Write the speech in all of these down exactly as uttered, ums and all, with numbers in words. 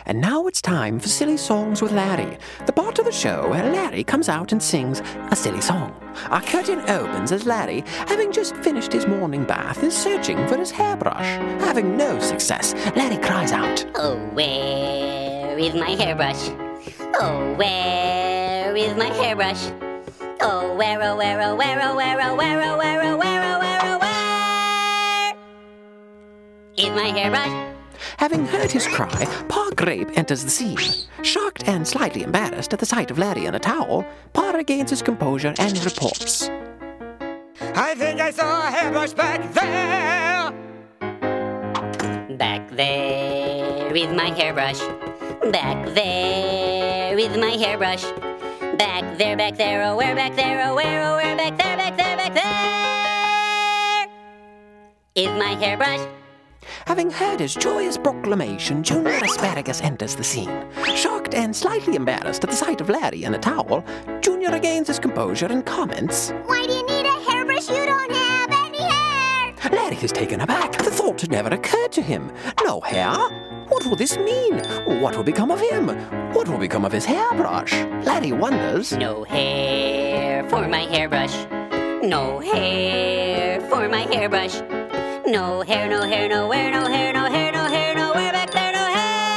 And now it's time for Silly Songs with Larry, the part of the show where Larry comes out and sings a silly song. Our curtain opens as Larry, having just finished his morning bath, is searching for his hairbrush. Having no success, Larry cries out, "Oh, where is my hairbrush? Oh, where is my hairbrush? Oh, where, oh, where, oh, where, oh, where, oh, where, oh, where, oh, where, oh, where, oh, where is my hairbrush?" Having heard his cry, Pa Grape enters the scene. Shocked and slightly embarrassed at the sight of Larry in a towel, Pa regains his composure and reports, "I think I saw a hairbrush back there." Back there is my hairbrush. Back there is my hairbrush. Back there, back there, oh, where, back there, oh, where, oh, where, back there, back there, back there is my hairbrush. Having heard his joyous proclamation, Junior Asparagus enters the scene. Shocked and slightly embarrassed at the sight of Larry in a towel, Junior regains his composure and comments, "Why do you need a hairbrush? You don't have any hair!" Larry is taken aback. The thought had never occurred to him. No hair? What will this mean? What will become of him? What will become of his hairbrush? Larry wonders. No hair for my hairbrush. No hair for my hairbrush. No hair, no hair, nowhere, no hair, no hair, no hair, nowhere, back there, no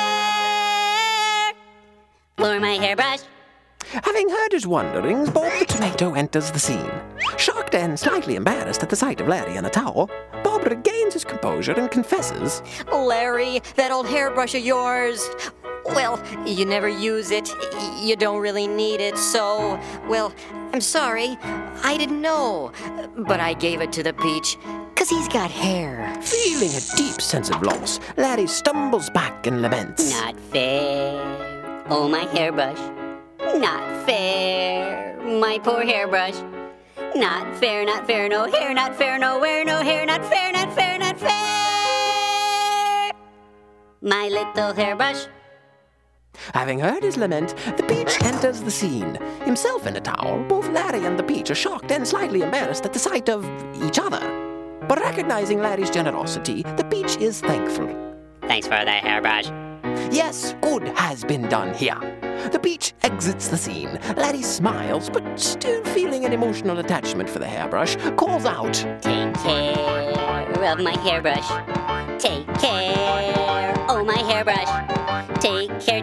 hair for my hairbrush. Having heard his wonderings, Bob the Tomato enters the scene. Shocked and slightly embarrassed at the sight of Larry in a towel, Bob regains his composure and confesses, "Larry, that old hairbrush of yours, well, you never use it. You don't really need it, so, well, I'm sorry. I didn't know. But I gave it to the Peach, 'cause he's got hair." Feeling a deep sense of loss, Larry stumbles back and laments, Not fair, oh my hairbrush. Not fair, my poor hairbrush. Not fair, not fair, no hair, not fair, nowhere, no hair, not fair, not fair, not fair, my little hairbrush." Having heard his lament, the Peach enters the scene. Himself in a towel, both Larry and the Peach are shocked and slightly embarrassed at the sight of each other. But recognizing Larry's generosity, the Peach is thankful. "Thanks for the hairbrush." Yes, good has been done here. The Peach exits the scene. Larry smiles, but still feeling an emotional attachment for the hairbrush, calls out, "Take care of my hairbrush. Take care, oh my hairbrush. Take care